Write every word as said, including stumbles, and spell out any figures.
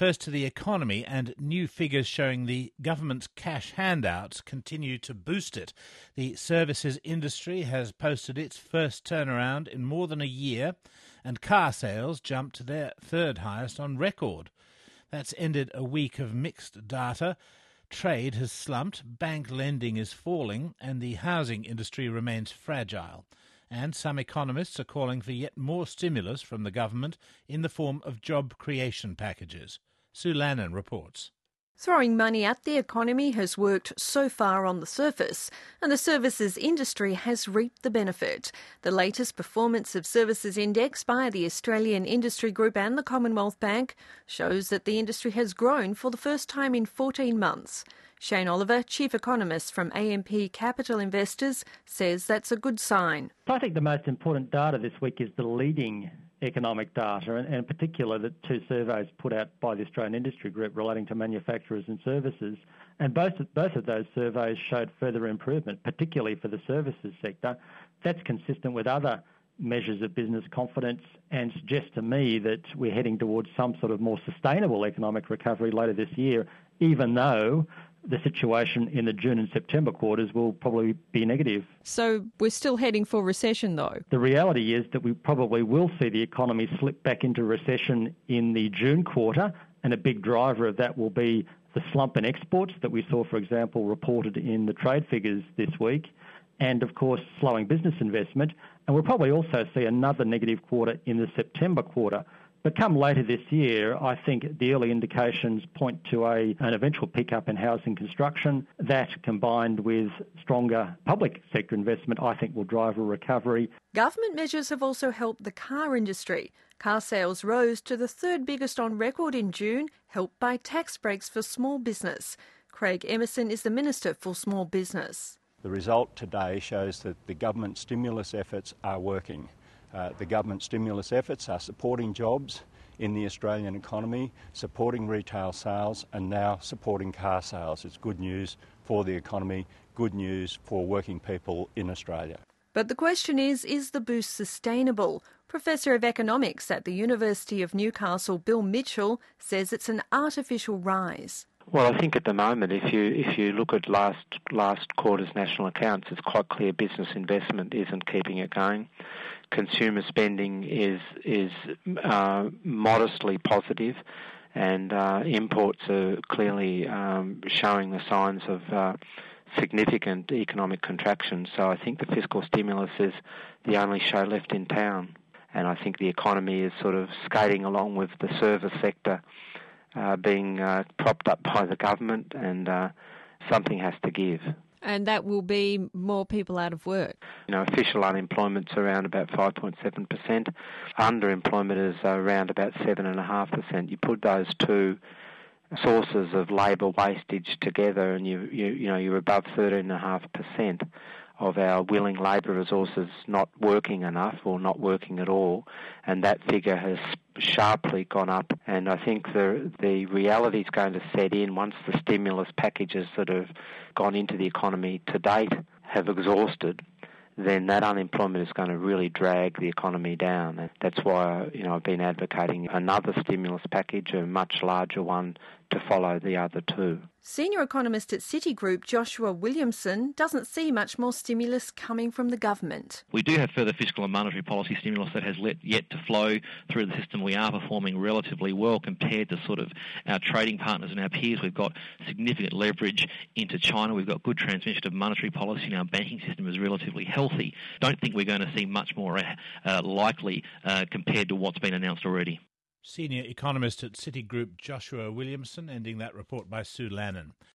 first to the economy, and new figures showing the government's cash handouts continue to boost it. The services industry has posted its first turnaround in more than a year, and car sales jumped to their third highest on record. That's ended a week of mixed data. Trade has slumped, bank lending is falling, and the housing industry remains fragile. And some economists are calling for yet more stimulus from the government in the form of job creation packages. Sue Lannon reports. Throwing money at the economy has worked so far on the surface, and the services industry has reaped the benefit. The latest Performance of Services Index by the Australian Industry Group and the Commonwealth Bank shows that the industry has grown for the first time in fourteen months. Shane Oliver, Chief Economist from A M P Capital Investors, says that's a good sign. I think the most important data this week is the leading economic data, and in particular the two surveys put out by the Australian Industry Group relating to manufacturers and services. And both, both of those surveys showed further improvement, particularly for the services sector. That's consistent with other measures of business confidence and suggests to me that we're heading towards some sort of more sustainable economic recovery later this year, even though the situation in the June and September quarters will probably be negative. So we're still heading for recession, though? The reality is that we probably will see the economy slip back into recession in the June quarter, and a big driver of that will be the slump in exports that we saw, for example, reported in the trade figures this week, and, of course, slowing business investment. And we'll probably also see another negative quarter in the September quarter. But come later this year, I think the early indications point to a, an eventual pickup in housing construction. That, combined with stronger public sector investment, I think will drive a recovery. Government measures have also helped the car industry. Car sales rose to the third biggest on record in June, helped by tax breaks for small business. Craig Emerson is the Minister for Small Business. The result today shows that the government stimulus efforts are working. Uh, the government stimulus efforts are supporting jobs in the Australian economy, supporting retail sales, and now supporting car sales. It's good news for the economy, good news for working people in Australia. But the question is, is the boost sustainable? Professor of Economics at the University of Newcastle, Bill Mitchell, says it's an artificial rise. Well, I think at the moment, if you if you look at last last quarter's national accounts, it's quite clear business investment isn't keeping it going. Consumer spending is is uh, modestly positive, and uh, imports are clearly um, showing the signs of uh, significant economic contraction. So I think the fiscal stimulus is the only show left in town, and I think the economy is sort of skating along with the service sector uh, being uh, propped up by the government, and uh, something has to give. And that will be more people out of work. You know, official unemployment's around about five point seven percent. Underemployment is around about seven point five percent. You put those two sources of labour wastage together, and you you you know you're above thirteen point five percent of our willing labour resources not working enough or not working at all, and that figure has sharply gone up. And I think the the reality is going to set in once the stimulus packages that have gone into the economy to date have exhausted. Then that unemployment is going to really drag the economy down. And that's why, you know, I've been advocating another stimulus package, a much larger one, to follow the other two. Senior economist at Citigroup, Joshua Williamson, doesn't see much more stimulus coming from the government. We do have further fiscal and monetary policy stimulus that has let, yet to flow through the system. We are performing relatively well compared to sort of our trading partners and our peers. We've got significant leverage into China. We've got good transmission of monetary policy, and our banking system is relatively healthy. Don't think we're going to see much more uh, likely uh, compared to what's been announced already. Senior economist at Citigroup, Joshua Williamson, ending that report by Sue Lannon.